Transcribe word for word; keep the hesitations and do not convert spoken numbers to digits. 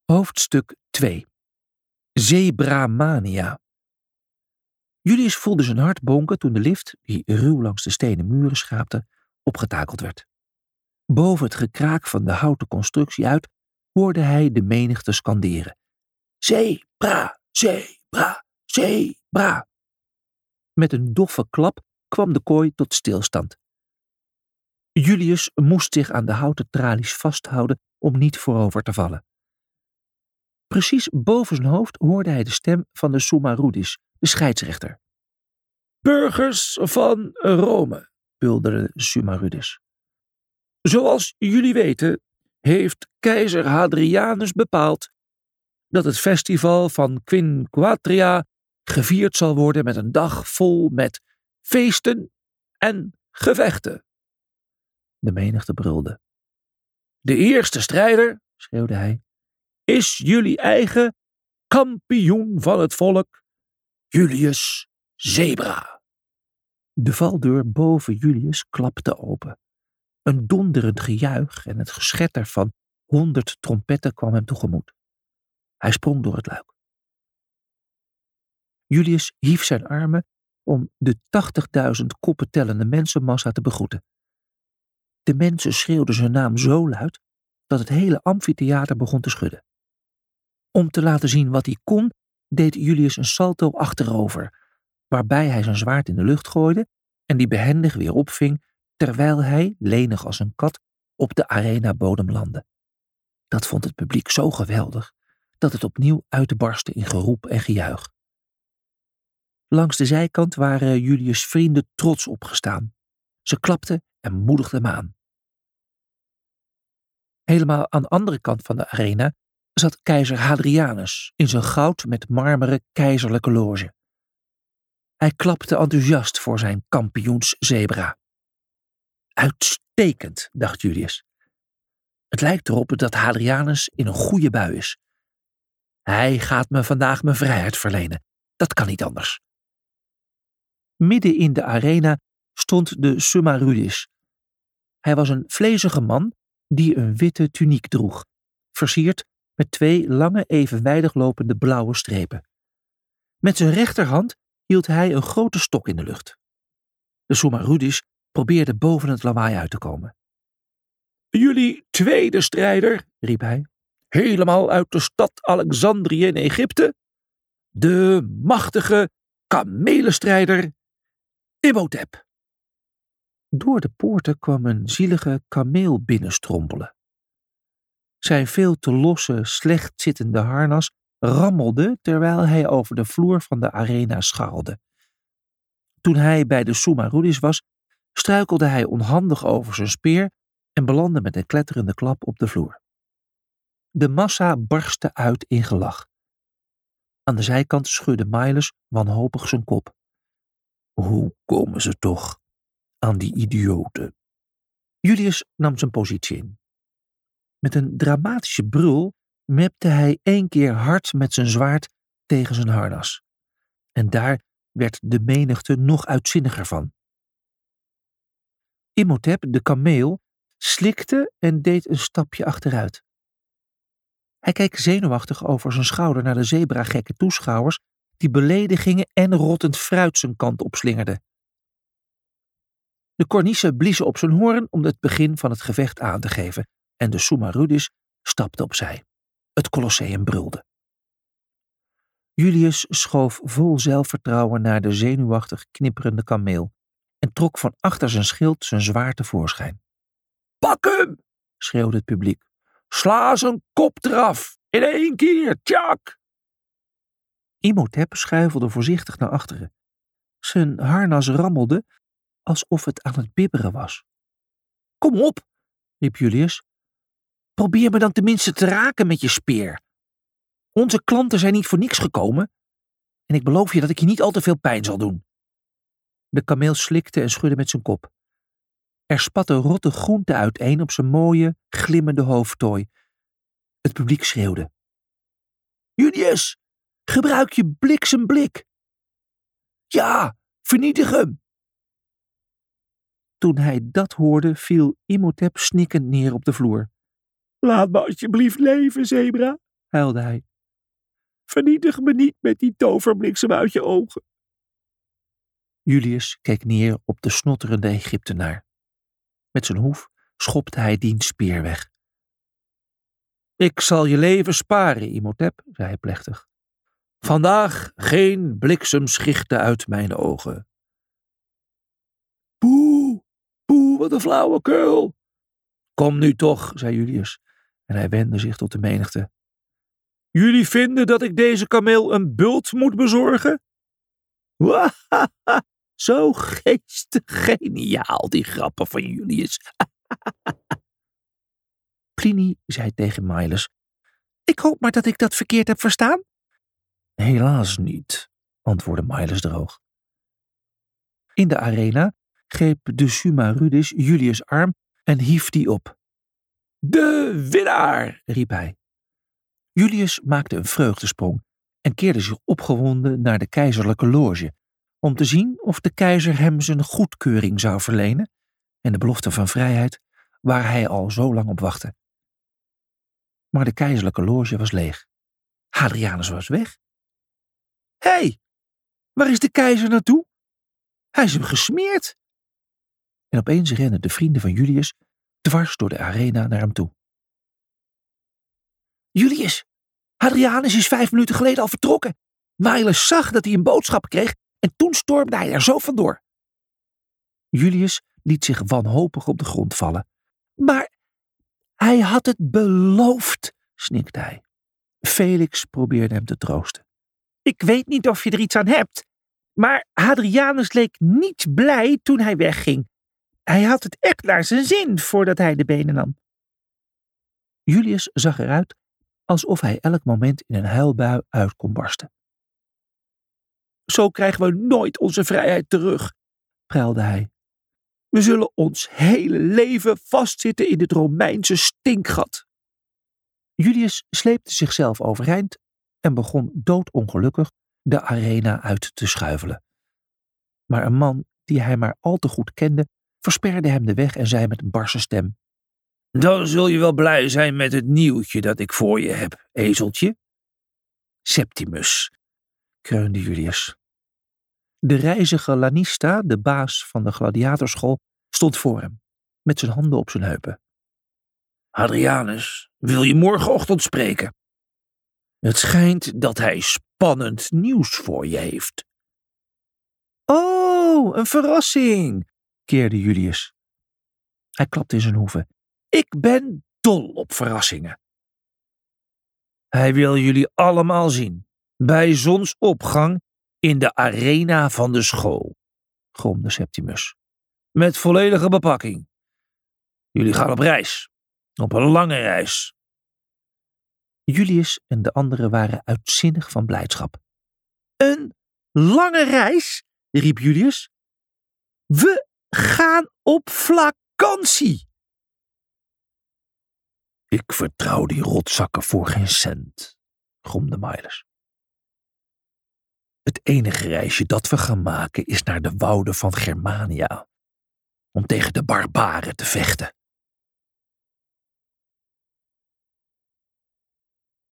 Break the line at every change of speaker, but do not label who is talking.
Hoofdstuk twee. Zebramania. Julius voelde zijn hart bonken toen de lift, die ruw langs de stenen muren schaapte, opgetakeld werd. Boven het gekraak van de houten constructie uit hoorde hij de menigte skanderen. Zebra, zebra, zebra. Met een doffe klap kwam de kooi tot stilstand. Julius moest zich aan de houten tralies vasthouden om niet voorover te vallen. Precies boven zijn hoofd hoorde hij de stem van de Summa Rudis, de scheidsrechter. Burgers van Rome, bulderde de Summa Rudis. Zoals jullie weten, heeft keizer Hadrianus bepaald dat het festival van Quinquatria gevierd zal worden met een dag vol met feesten en gevechten. De menigte brulde. De eerste strijder, schreeuwde hij, is jullie eigen kampioen van het volk, Julius Zebra. De valdeur boven Julius klapte open. Een donderend gejuich en het geschetter van honderd trompetten kwam hem tegemoet. Hij sprong door het luik. Julius hief zijn armen om de tachtigduizend koppen tellende mensenmassa te begroeten. De mensen schreeuwden zijn naam zo luid dat het hele amfitheater begon te schudden. Om te laten zien wat hij kon, deed Julius een salto achterover, waarbij hij zijn zwaard in de lucht gooide en die behendig weer opving, terwijl hij, lenig als een kat, op de arenabodem landde. Dat vond het publiek zo geweldig, dat het opnieuw uitbarstte in geroep en gejuich. Langs de zijkant waren Julius' vrienden trots opgestaan. Ze klapten en moedigden hem aan. Helemaal aan de andere kant van de arena zat keizer Hadrianus in zijn goud met marmeren keizerlijke loge. Hij klapte enthousiast voor zijn kampioenszebra. Uitstekend, dacht Julius. Het lijkt erop dat Hadrianus in een goede bui is. Hij gaat me vandaag mijn vrijheid verlenen. Dat kan niet anders. Midden in de arena stond de Summa Rudis. Hij was een vlezige man die een witte tuniek droeg, versierd met twee lange evenwijdig lopende blauwe strepen. Met zijn rechterhand hield hij een grote stok in de lucht. De Summa Rudis probeerde boven het lawaai uit te komen. Jullie tweede strijder, riep hij, helemaal uit de stad Alexandrië in Egypte, de machtige kamelenstrijder Imhotep. Door de poorten kwam een zielige kameel binnenstrompelen. Zijn veel te losse, slecht zittende harnas rammelde terwijl hij over de vloer van de arena scharrelde. Toen hij bij de Summa Rudis was, struikelde hij onhandig over zijn speer en belandde met een kletterende klap op de vloer. De massa barstte uit in gelach. Aan de zijkant schudde Miles wanhopig zijn kop. Hoe komen ze toch aan die idioten? Julius nam zijn positie in. Met een dramatische brul mepte hij één keer hard met zijn zwaard tegen zijn harnas. En daar werd de menigte nog uitzinniger van. Imhotep, de kameel, slikte en deed een stapje achteruit. Hij keek zenuwachtig over zijn schouder naar de zebragekke toeschouwers die beledigingen en rottend fruit zijn kant opslingerden. De kornissen bliezen op zijn hoorn om het begin van het gevecht aan te geven en de Summa Rudis stapte opzij. Het Colosseum brulde. Julius schoof vol zelfvertrouwen naar de zenuwachtig knipperende kameel en trok van achter zijn schild zijn zwaard tevoorschijn. Pak hem! Schreeuwde het publiek. Sla zijn kop eraf! In één keer! Tjak! Imhotep schuifelde voorzichtig naar achteren. Zijn harnas rammelde alsof het aan het bibberen was. Kom op, riep Julius. Probeer me dan tenminste te raken met je speer. Onze klanten zijn niet voor niks gekomen. En ik beloof je dat ik je niet al te veel pijn zal doen. De kameel slikte en schudde met zijn kop. Er spatte rotte groente uiteen op zijn mooie, glimmende hoofdtooi. Het publiek schreeuwde. Julius, gebruik je bliksemblik. Ja, vernietig hem. Toen hij dat hoorde, viel Imhotep snikkend neer op de vloer. Laat me alsjeblieft leven, Zebra, huilde hij. Vernietig me niet met die toverbliksem uit je ogen. Julius keek neer op de snotterende Egyptenaar. Met zijn hoef schopte hij diens speer weg. Ik zal je leven sparen, Imhotep, zei hij plechtig. Vandaag geen bliksemschichten uit mijn ogen. Poeh, poeh, wat een flauwekul. Kom nu toch, zei Julius, en hij wendde zich tot de menigte. Jullie vinden dat ik deze kameel een bult moet bezorgen? Wahaha, zo geestig geniaal, die grappen van Julius. Pliny zei tegen Miles, ik hoop maar dat ik dat verkeerd heb verstaan. Helaas niet, antwoordde Miles droog. In de arena greep de Summa Rudis Julius' arm en hief die op. De winnaar, riep hij. Julius maakte een vreugdesprong en keerde zich opgewonden naar de keizerlijke loge, om te zien of de keizer hem zijn goedkeuring zou verlenen en de belofte van vrijheid waar hij al zo lang op wachtte. Maar de keizerlijke loge was leeg. Hadrianus was weg. Hé, hey, waar is de keizer naartoe? Hij is hem gesmeerd. En opeens renden de vrienden van Julius dwars door de arena naar hem toe. Julius, Hadrianus is vijf minuten geleden al vertrokken. Miles zag dat hij een boodschap kreeg en toen stormde hij er zo vandoor. Julius liet zich wanhopig op de grond vallen. Maar hij had het beloofd, snikte hij. Felix probeerde hem te troosten. Ik weet niet of je er iets aan hebt, maar Hadrianus leek niet blij toen hij wegging. Hij had het echt naar zijn zin voordat hij de benen nam. Julius zag eruit alsof hij elk moment in een huilbui uit kon barsten. Zo krijgen we nooit onze vrijheid terug, pruilde hij. We zullen ons hele leven vastzitten in dit Romeinse stinkgat. Julius sleepte zichzelf overeind en begon doodongelukkig de arena uit te schuifelen. Maar een man die hij maar al te goed kende, versperde hem de weg en zei met een barse stem: Dan zul je wel blij zijn met het nieuwtje dat ik voor je heb, ezeltje. Septimus, kreunde Julius. De rijzige Lanista, de baas van de gladiatorschool, stond voor hem, met zijn handen op zijn heupen. Hadrianus wil je morgenochtend spreken. Het schijnt dat hij spannend nieuws voor je heeft. Oh, een verrassing, keerde Julius. Hij klapte in zijn hoeven. Ik ben dol op verrassingen. Hij wil jullie allemaal zien, bij zonsopgang in de arena van de school, gromde Septimus. Met volledige bepakking. Jullie gaan op reis, op een lange reis. Julius en de anderen waren uitzinnig van blijdschap. Een lange reis, riep Julius. We gaan op vakantie. Ik vertrouw die rotzakken voor geen cent, gromde Miles. Het enige reisje dat we gaan maken is naar de wouden van Germania, om tegen de barbaren te vechten.